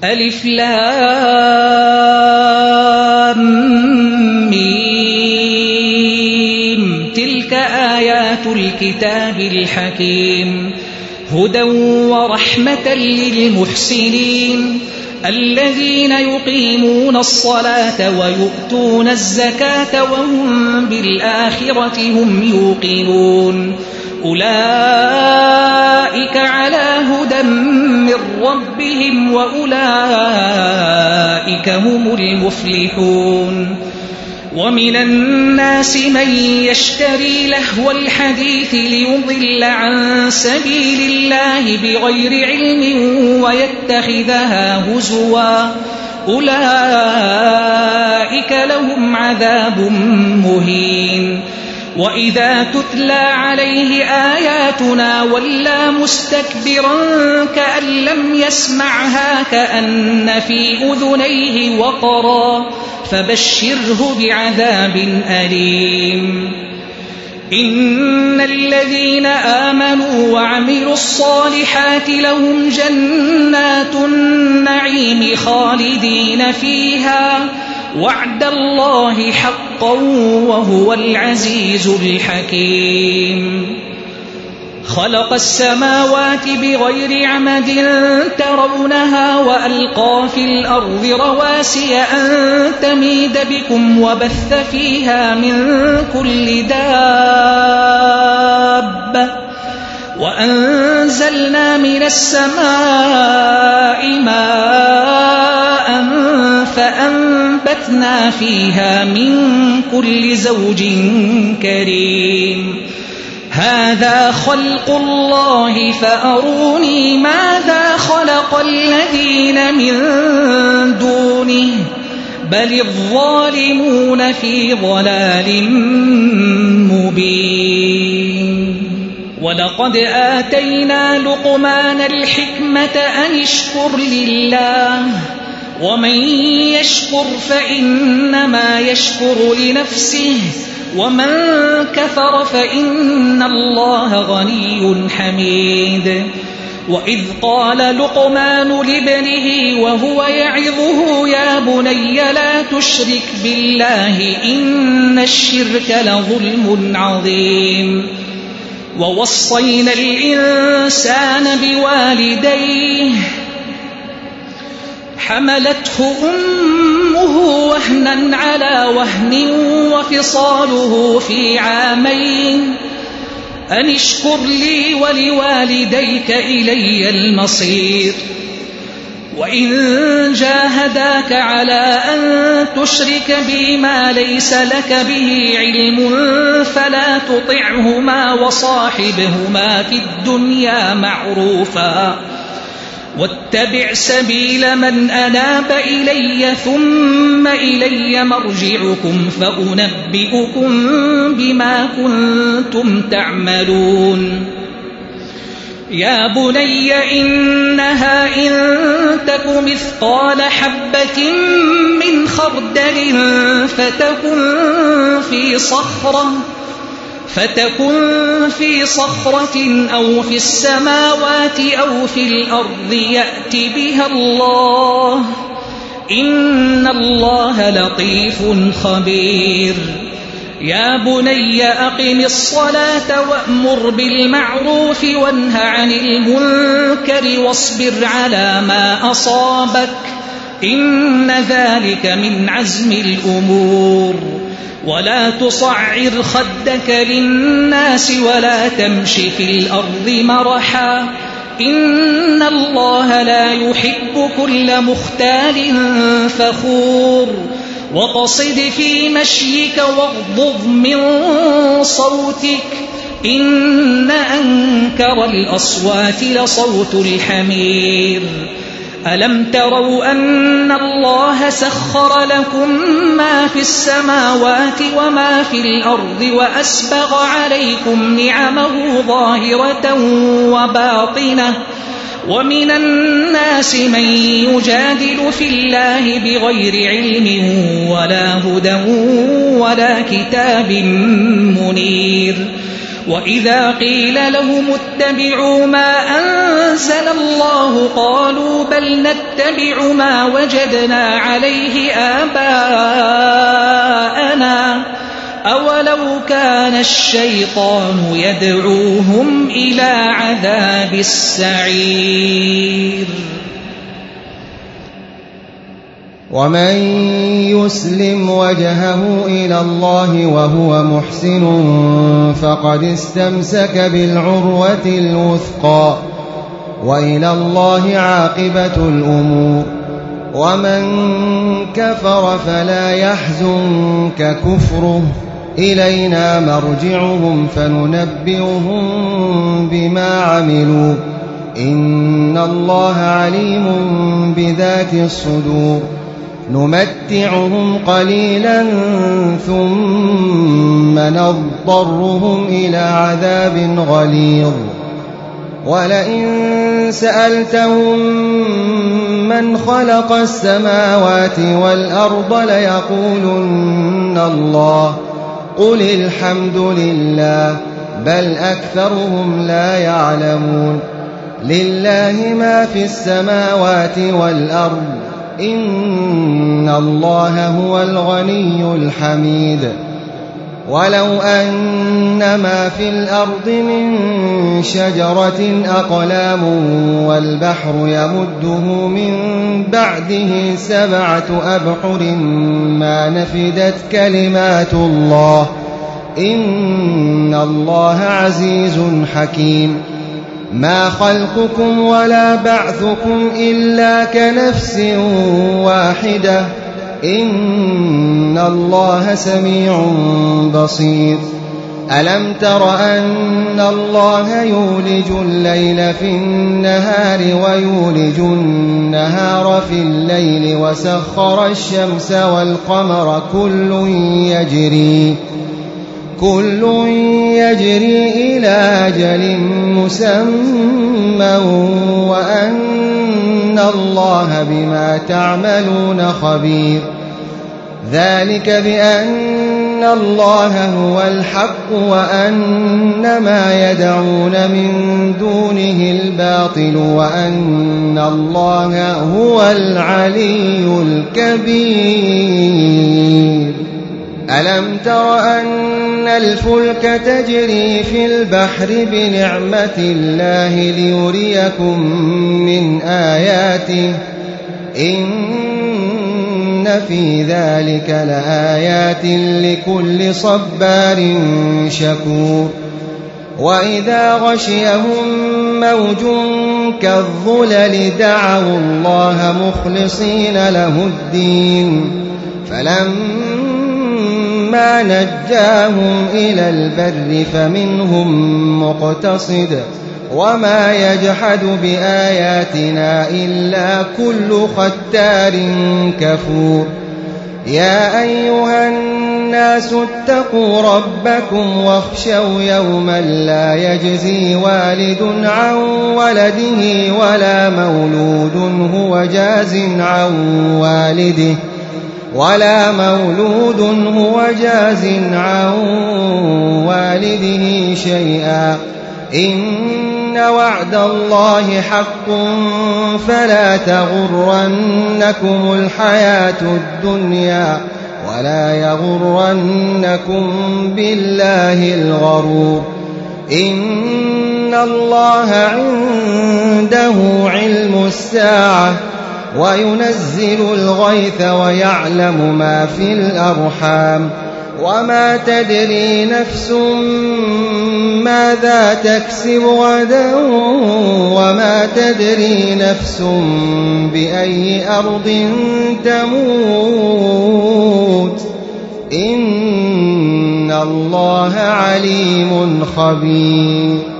ألف لام ميم تلك آيات الكتاب الحكيم هدى ورحمة للمحسنين الذين يقيمون الصلاة ويؤتون الزكاة وهم بالآخرة هم يوقنون أولئك على هدى من ربهم وأولئك هم المفلحون ومن الناس من يشتري لهو الحديث ليضل عن سبيل الله بغير علم ويتخذها هزوا أولئك لهم عذاب مهين وإذا تتلى عليه آياتنا ولى مستكبرا كأن لم يسمعها كأن في أذنيه وقرا فبشره بعذاب أليم إن الذين آمنوا وعملوا الصالحات لهم جنات النعيم خالدين فيها وعد الله حقا وهو العزيز الحكيم خلق السماوات بغير عمد ترونها وألقى في الأرض رواسي أن تميد بكم وبث فيها من كل دابة وأنزلنا من السماء ماء فأنبتنا فيها من كل زوج كريم هذا خلق الله فأروني ماذا خلق الذين من دونه بل الظالمون في ضلال مبين ولقد آتينا لقمان الحكمة أن اشكر لله ومن يشكر فإنما يشكر لنفسه ومن كفر فإن الله غني حميد وإذ قال لقمان لابنه وهو يعظه يا بني لا تشرك بالله إن الشرك لظلم عظيم ووصينا الإنسان بوالديه حملته أمه وهنا على وهن وفصاله في عامين أن اشكر لي ولوالديك إلي المصير وإن جاهداك على أن تشرك بي ما ليس لك به علم فلا تطعهما وصاحبهما في الدنيا معروفا واتبع سبيل من أناب إلي ثم إلي مرجعكم فأنبئكم بما كنتم تعملون يا بني إنها إن تك مثقال حبة من خردل فتكن في صخرة أو في السماوات أو في الأرض يأت بها الله إن الله لطيف خبير يا بني أقم الصلاة وأمر بالمعروف وانه عن المنكر واصبر على ما أصابك إن ذلك من عزم الأمور ولا تصعر خدك للناس ولا تمش في الأرض مرحا إن الله لا يحب كل مختال فخور وقصد في مشيك واغضض من صوتك إن أنكر الأصوات لصوت الحمير ألم تروا أن الله سخر لكم ما في السماوات وما في الأرض وأسبغ عليكم نعمه ظاهرة وباطنة ومن الناس من يجادل في الله بغير علم ولا هدى ولا كتاب منير وإذا قيل لهم اتبعوا ما أنزل الله قالوا بل نتبع ما وجدنا عليه آباءنا أولو كان الشيطان يدعوهم إلى عذاب السعير ومن يسلم وجهه إلى الله وهو محسن فقد استمسك بالعروة الوثقى وإلى الله عاقبة الأمور ومن كفر فلا يحزنك كفره إلينا مرجعهم فننبئهم بما عملوا إن الله عليم بذات الصدور نمتعهم قليلا ثم نضطرهم إلى عذاب غليظ ولئن سألتهم من خلق السماوات والأرض ليقولن الله قل الحمد لله بل أكثرهم لا يعلمون لله ما في السماوات والأرض إن الله هو الغني الحميد ولو أن ما في الأرض من شجرة أقلام والبحر يمده من بعده 7 أبحر ما نفدت كلمات الله إن الله عزيز حكيم ما خلقكم ولا بعثكم إلا كنفس واحدة إن الله سميع بصير ألم تر أن الله يولج الليل في النهار ويولج النهار في الليل وسخر الشمس والقمر كل يجري إلى أجل مسمى وأن الله بما تعملون خبير ذلك بأن الله هو الحق وأن ما يدعون من دونه الباطل وأن الله هو العلي الكبير ألم تر أن الفلك تجري في البحر بنعمة الله ليريكم من آياته إن في ذلك لآيات لكل صبار شكور وإذا غشيهم موج كالظلل دعوا الله مخلصين له الدين فلما نجاهم إلى البر فمنهم مقتصد وما يجحد بآياتنا إلا كل ختار كفور يا أيها الناس اتقوا ربكم واخشوا يوما لا يجزي والد عن ولده ولا مولود هو جاز عن والده شيئا إن وعد الله حق فلا تغرنكم الحياة الدنيا ولا يغرنكم بالله الغرور إن الله عنده علم الساعة وينزل الغيث ويعلم ما في الأرحام وما تدري نفس ماذا تكسب غدا وما تدري نفس بأي أرض تموت إن الله عليم خبير